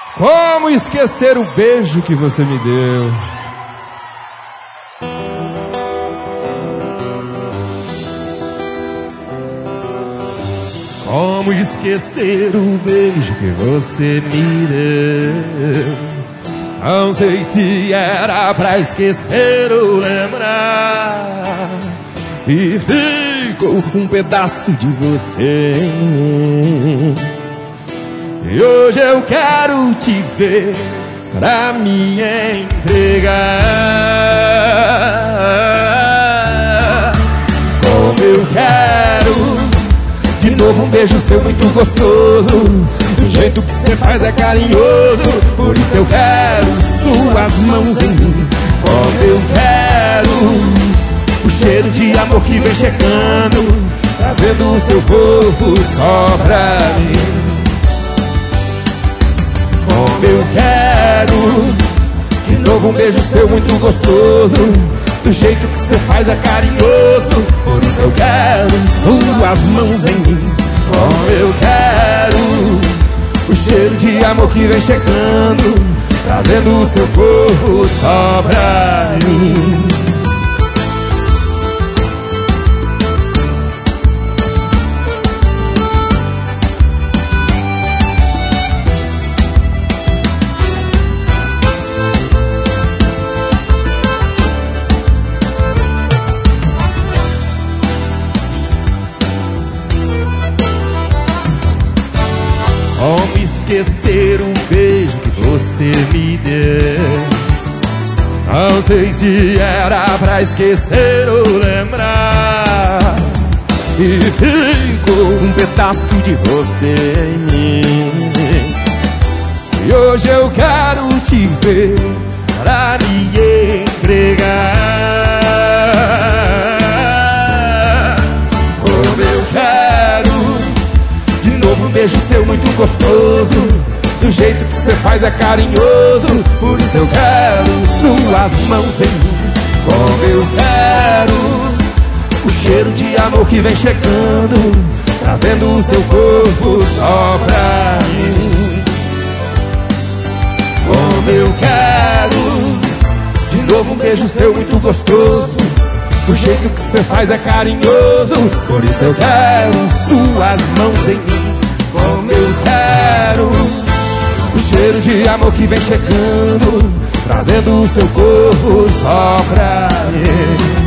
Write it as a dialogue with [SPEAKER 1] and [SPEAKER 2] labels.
[SPEAKER 1] Como esquecer o beijo que você me deu? Como esquecer o beijo que você me deu? Não sei se era pra esquecer ou lembrar, e ficou um pedaço de você em mim. E hoje eu quero te ver pra me entregar. Como eu quero de novo um beijo seu muito gostoso. Do jeito que você faz é carinhoso. Por isso eu quero suas mãos em mim. Como eu quero o cheiro de amor que vem chegando, trazendo o seu corpo só pra mim. Como eu quero de novo um beijo seu muito gostoso. Do jeito que você faz é carinhoso. Por isso eu quero suas mãos em mim. Como eu quero o cheiro de amor que vem chegando, trazendo o seu corpo só pra mim. Como esquecer o beijo que você me deu? Não sei se era pra esquecer ou lembrar, e ficou um pedaço de você em mim. E hoje eu quero te ver pra me entregar. Como eu quero de novo um beijo seu muito gostoso. Do jeito que você faz é carinhoso. Por isso eu quero suas mãos em mim. Como eu quero o cheiro de amor que vem chegando, trazendo o seu corpo só pra mim. Como eu quero de novo um beijo seu muito gostoso. Do jeito que você faz é carinhoso. Por isso eu quero suas mãos em mim. Como eu quero o cheiro de amor que vem chegando, trazendo o seu corpo só pra mim.